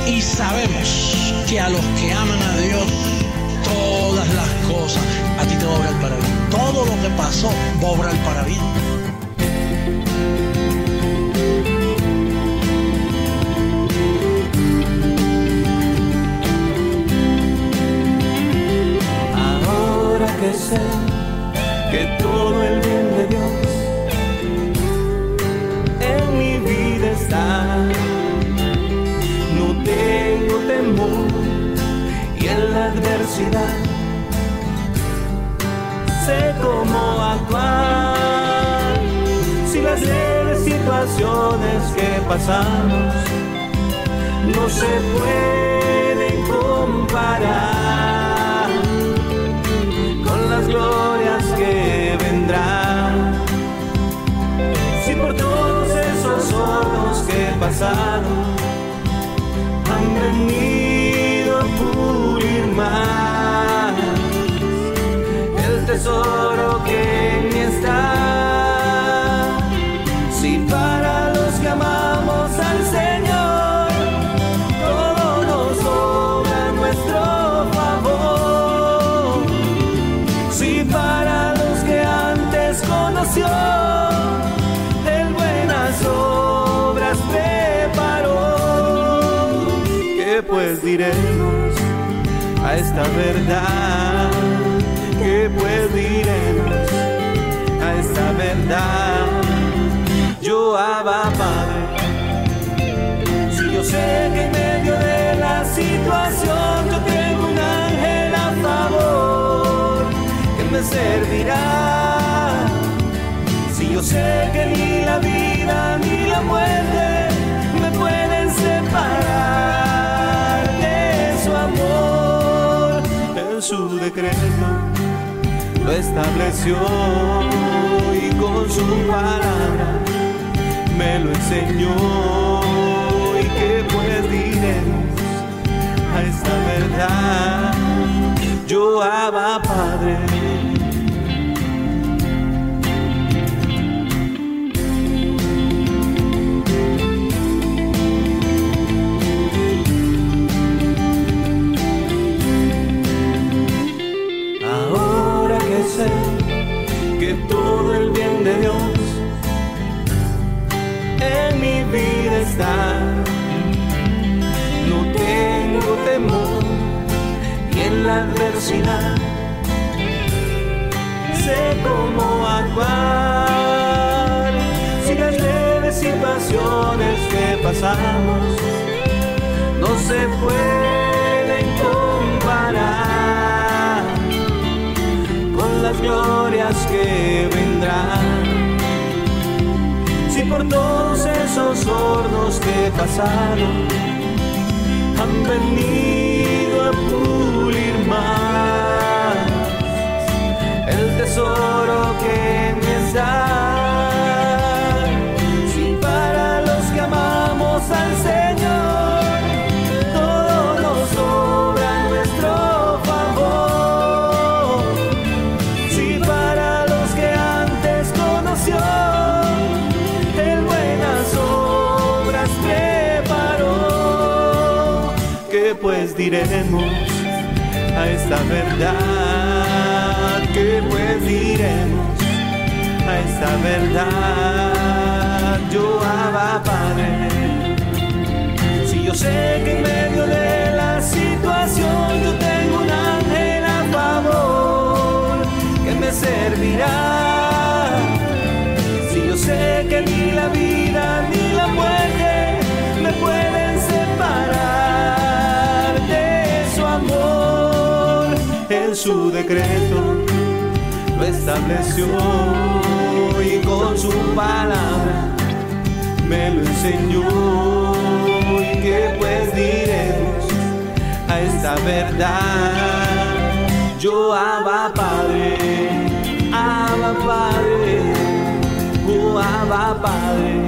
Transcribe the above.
Y sabemos que a los que aman a Dios, todas las cosas a ti te va a obrar para bien. Todo lo que pasó va a obrar para bien. Ahora que sé que todo el bien de Dios en mi vida está, no tengo temor y en la adversidad sé cómo actuar. Si las leves situaciones que pasamos no se pueden comparar con las glorias que vendrán, si por todos esos hornos que pasaron han venido a pulir más el tesoro que en mí está. Si para los que amamos al Señor todo nos obra a nuestro favor, si para los que antes conoció Él buenas obras preparó, ¿qué pues diremos a esta verdad? ¿Qué pues diremos a esta verdad? Yo, Abba Padre, si yo sé que en medio de la situación yo tengo un ángel a favor que me servirá, si yo sé que ni la vida ni la muerte me pueden separar de su amor, en su decreto lo estableció y con su palabra me lo enseñó. ¿Y qué pues diremos a esta verdad? Yo, Abba Padre, ahora que sé que todo el bien de Dios en mi vida está, no tengo temor y en la adversidad sé cómo actuar. Si las leves situaciones que pasamos no se pueden comparar con las glorias que vendrán, si por todos esos hornos que pasaron han venido a pulir más el tesoro que me está, si para los que amamos al Señor todo nos obra a nuestro favor, si para los que antes conoció pues diremos a esta verdad? ¿Qué pues diremos a esta verdad? Yo, Abba Padre, si yo sé que en medio de la situación yo tengo un ángel a favor que me servirá, si yo sé que ni la vida ni la muerte me pueden separar de su amor, en su decreto lo estableció y con su palabra me lo enseñó. ¿Y qué pues diremos a esta verdad? Yo, Abba Padre, Abba Padre, oh Abba Padre,